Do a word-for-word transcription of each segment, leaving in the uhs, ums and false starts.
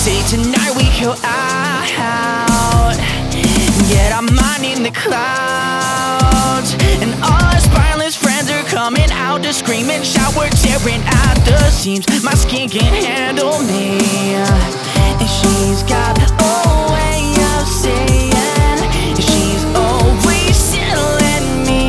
say tonight we go out, get our mind in the clouds, and all our spineless friends are coming out to scream and shout. We're tearing at the seams, my skin can't handle me, and she's got a way of saying she's always telling me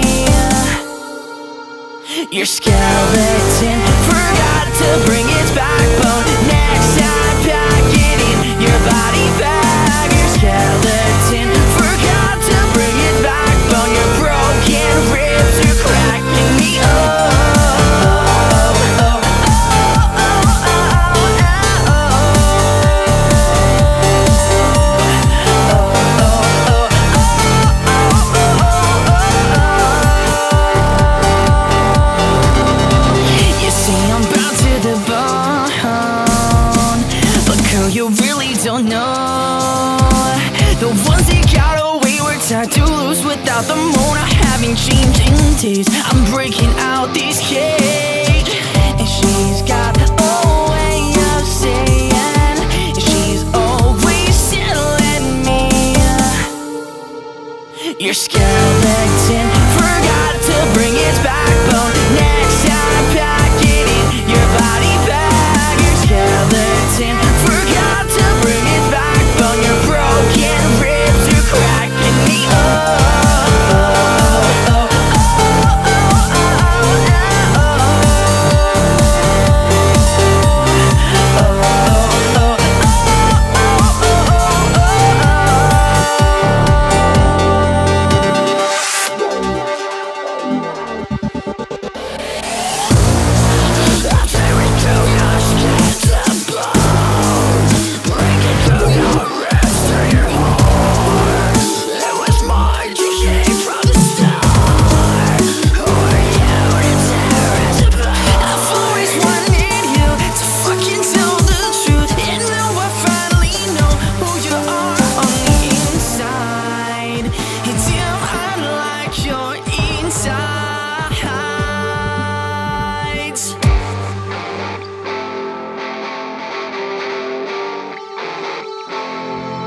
your skeleton forgot to bring its backbone. Next time, pack it in your body bag. Your skeleton forgot to bring its backbone. Your broken ribs are cracking me up. You really don't know the ones that got away were tied too loose without the moon. I haven't changed in days, I'm breaking out this cage, and she's got a way of saying she's always telling me your skeleton forgot to bring its backbone. Next time, pack it in your body bag. Your skeleton forgot to bring its backbone. Your broken ribs are cracking me up.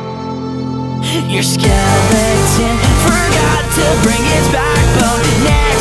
Your skeleton forgot to bring its backbone. Next